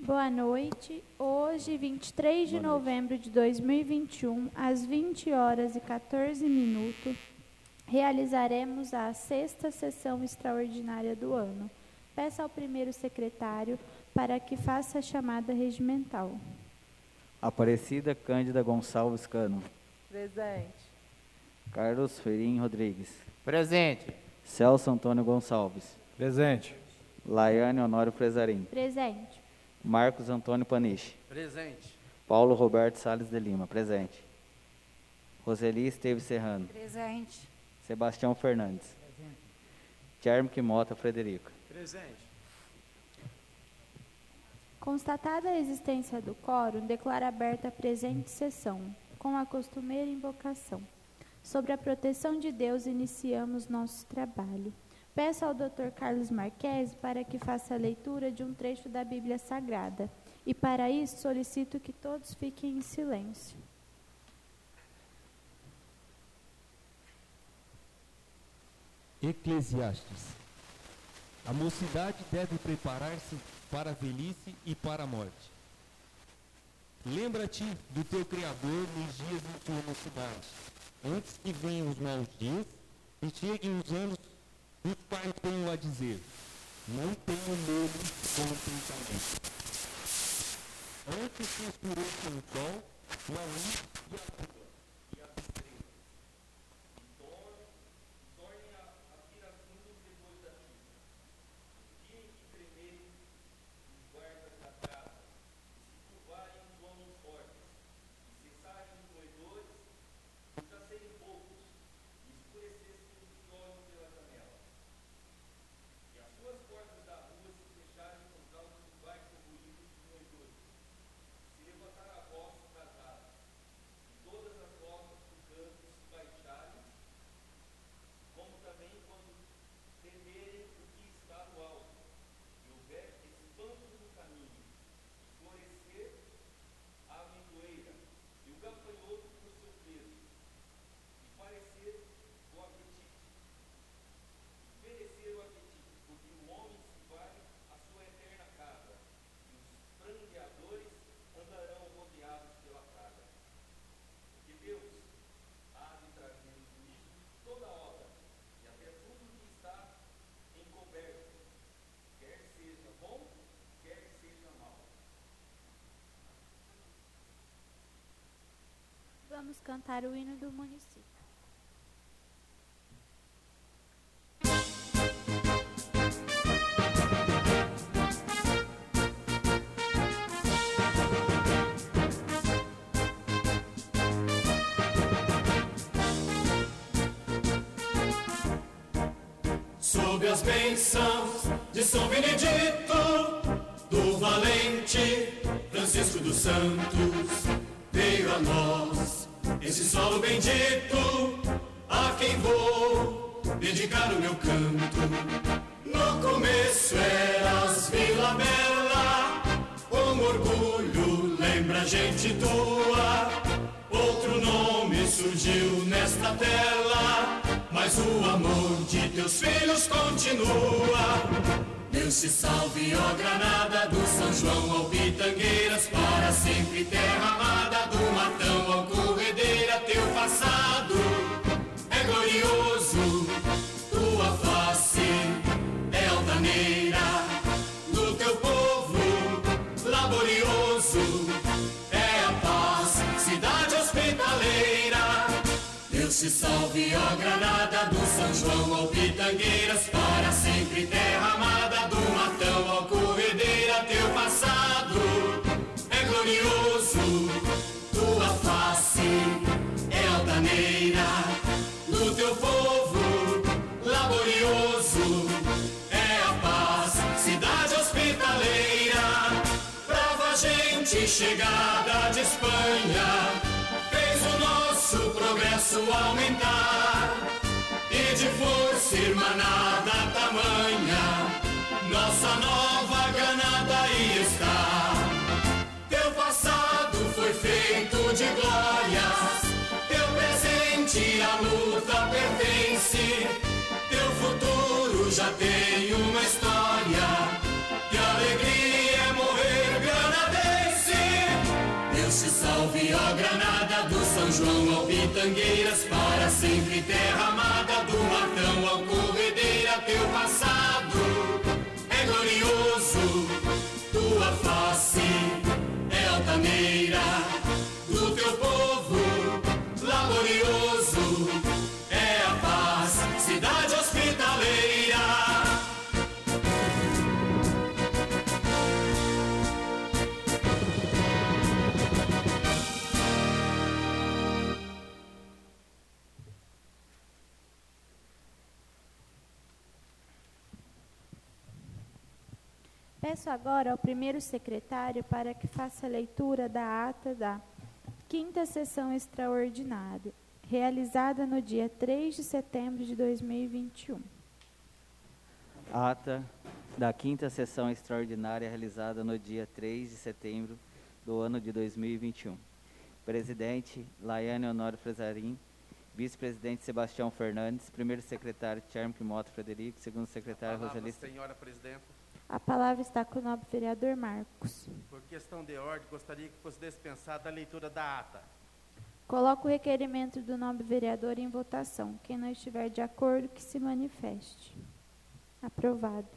Boa noite. Hoje, 23 de novembro de 2021, às 20 horas e 14 minutos, realizaremos a 6ª sessão extraordinária do ano. Peço ao primeiro secretário para que faça a chamada regimental. Aparecida Cândida Gonçalves Cano. Presente. Carlos Ferim Rodrigues. Presente. Celso Antônio Gonçalves. Presente. Laiane Honório Frezarim. Presente. Marcos Antônio Paniche. Presente. Paulo Roberto Salles de Lima. Presente. Roseli Esteves Serrano. Presente. Sebastião Fernandes. Presente. Tchermque Mota Frederico. Presente. Constatada a existência do quórum, declaro aberta a presente sessão, com a costumeira invocação. Sobre a proteção de Deus, iniciamos nosso trabalho. Peço ao Dr. Carlos Marques para que faça a leitura de um trecho da Bíblia Sagrada. E para isso solicito que todos fiquem em silêncio. Eclesiastes. A mocidade deve preparar-se para a velhice e para a morte. Lembra-te do teu Criador nos dias de tua mocidade, antes que venham os maus dias e cheguem os anos dos quais tenho a dizer: não tenho medo como pensamento. Antes que escureça o sol, a luz e a lua e as estrelas, e tornem a vir as nuvens depois da chuva. O dia em que tremerem os guardas da casa, e se curvarem os homens fortes, e cessarem os roedores, e já serem poucos, e escurecessem os olhos pela janela. E as suas portas da rua se fecharem por causa dos baixos ruídos dos roedores. Se levantar a voz das aves, e todas as rodas do campo se baixarem, como também quando temerem o que está no alto, e houver espanto no caminho, e florescer a amendoeira, e o gafanhoto por seu peso, e parecer o apetite, perecer o apetite, porque o homem se vai à sua eterna casa, e os prangueadores andarão rodeados pela praga. Porque Deus há de trazer o juízo de toda obra, e até tudo que está encoberto, quer seja bom, quer seja mau. Vamos cantar o hino do município. Sob as bênçãos de São Benedito, do valente Francisco dos Santos, veio a nós esse solo bendito, a quem vou dedicar o meu canto. No começo eras Vila Bela, com orgulho lembra gente tua. Outro nome surgiu nesta tela, mas o amor de teus filhos continua. Deus te salve, ó Granada, do São João ao Pitangueiras, para sempre terra amada, do Matão ao Corredeira. Teu passado é glorioso, tua face é altaneira, do teu povo laborioso é a paz, cidade hospitaleira. Deus te salve, ó Granada, do São João ao Pitangueiras, para sempre terra amada, do Matão ao Corredeira. Teu passado é glorioso, tua face é altaneira, do teu povo laborioso é a paz, cidade hospitaleira. Brava gente chegada de Espanha fez o nosso progresso aumentar, e de força irmanada tamanha nossa nova Granada aí está. Teu passado foi feito de glórias, teu presente à luta pertence, teu futuro já tem uma história, que alegria é morrer grande. São João ao Pitangueiras, para sempre terra amada, do Matão ao Corredeira, teu passado é glorioso, tua face é altaneira, do teu povo laborioso é a paz, cidade hospitaleira. Peço agora ao primeiro secretário para que faça a leitura da ata da 5ª sessão extraordinária, realizada no dia 3 de setembro de 2021. Ata da 5ª sessão extraordinária realizada no dia 3 de setembro do ano de 2021. Presidente, Laiane Honório Fresarim. Vice-presidente, Sebastião Fernandes. Primeiro secretário, Charme Kimoto Frederico. Segundo secretário, Rosalista. Senhora Presidente, A palavra está com o nobre vereador Marcos. por questão de ordem, gostaria que fosse dispensada a leitura da ata. Coloco o requerimento do nobre vereador em votação. Quem não estiver de acordo, que se manifeste. Aprovado.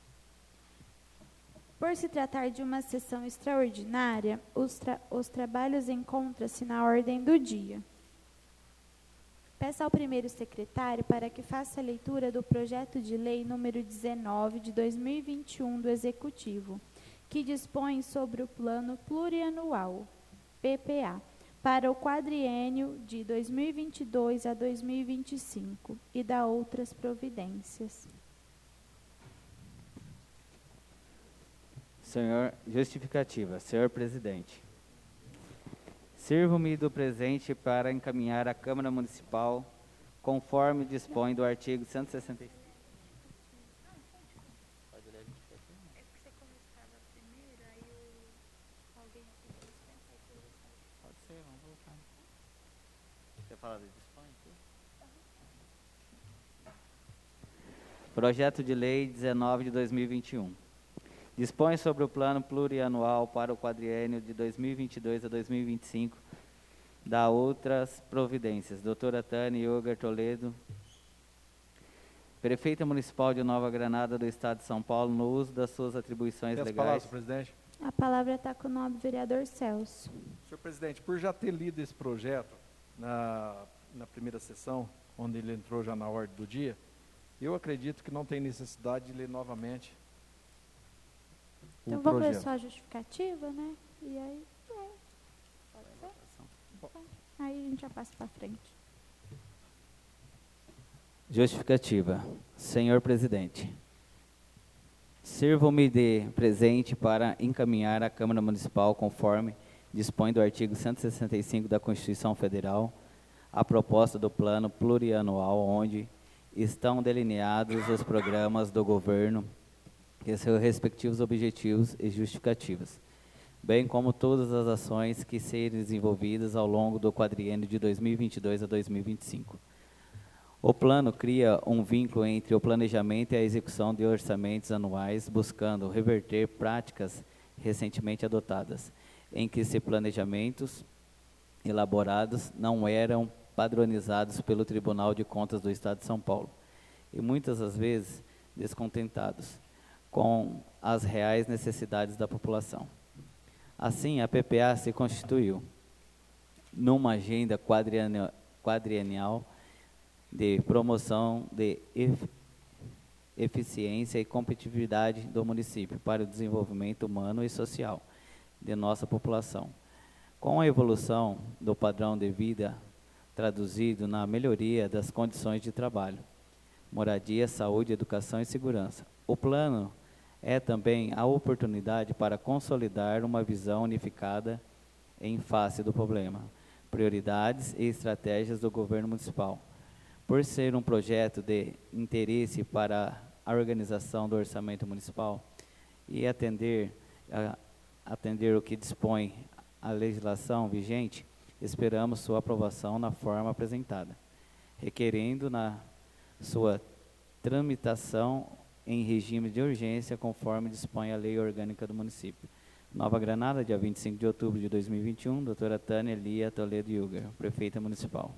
Por se tratar de uma sessão extraordinária, os trabalhos encontram-se na ordem do dia. Peço ao primeiro secretário para que faça a leitura do projeto de lei número 19 de 2021 do Executivo, que dispõe sobre o Plano Plurianual, PPA, para o quadriênio de 2022 a 2025 e da outras providências. Senhor, justificativa. Senhor Presidente, sirvo-me do presente para encaminhar à Câmara Municipal, conforme dispõe do artigo 165. Pode ser, vamos voltar. Quer falar do dispõe? Projeto de Lei 19 de 2021. Dispõe sobre o plano plurianual para o quadriênio de 2022 a 2025, da outras providências. Doutora Tânia Yogar Toledo, Prefeita Municipal de Nova Granada do Estado de São Paulo, no uso das suas atribuições legais. Palavras, presidente. A palavra está com o nobre vereador Celso. Senhor presidente, por já ter lido esse projeto na primeira sessão, onde ele entrou já na ordem do dia, eu acredito que não tem necessidade de ler novamente Então o vamos ler projeto. só a justificativa, né? E aí, pode ser? Aí a gente já passa para frente. Justificativa. Senhor Presidente, sirvo-me de presente para encaminhar à Câmara Municipal, conforme dispõe do artigo 165 da Constituição Federal, a proposta do plano plurianual, onde estão delineados os programas do governo e seus respectivos objetivos e justificativas, bem como todas as ações que serem desenvolvidas ao longo do quadriênio de 2022 a 2025. O plano cria um vínculo entre o planejamento e a execução de orçamentos anuais, buscando reverter práticas recentemente adotadas, em que esses planejamentos elaborados não eram padronizados pelo Tribunal de Contas do Estado de São Paulo, e muitas das vezes descontentados com as reais necessidades da população. Assim, a PPA se constituiu numa agenda quadrienal de promoção de eficiência e competitividade do município para o desenvolvimento humano e social de nossa população, com a evolução do padrão de vida traduzido na melhoria das condições de trabalho, moradia, saúde, educação e segurança. O plano é também a oportunidade para consolidar uma visão unificada em face do problema, prioridades e estratégias do governo municipal. Por ser um projeto de interesse para a organização do orçamento municipal e atender o que dispõe a legislação vigente, esperamos sua aprovação na forma apresentada, requerendo na sua tramitação em regime de urgência, conforme dispõe a lei orgânica do município. Nova Granada, dia 25 de outubro de 2021, doutora Tânia Lia Toledo Yuger, prefeita municipal.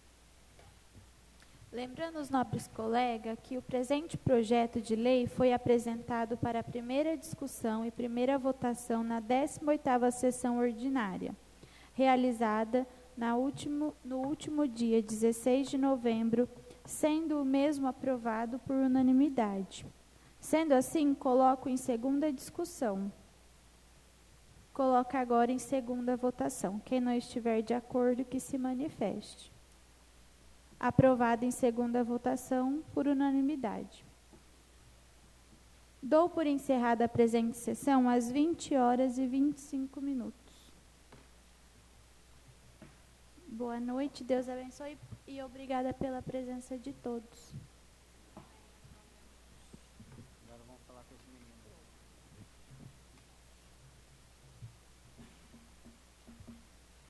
Lembrando os nobres colegas que o presente projeto de lei foi apresentado para a primeira discussão e primeira votação na 18ª sessão ordinária, realizada no último dia 16 de novembro, sendo o mesmo aprovado por unanimidade. Sendo assim, coloco em segunda discussão. Coloco agora em segunda votação. Quem não estiver de acordo, que se manifeste. Aprovado em segunda votação por unanimidade. Dou por encerrada a presente sessão às 20h25. Boa noite, Deus abençoe e obrigada pela presença de todos.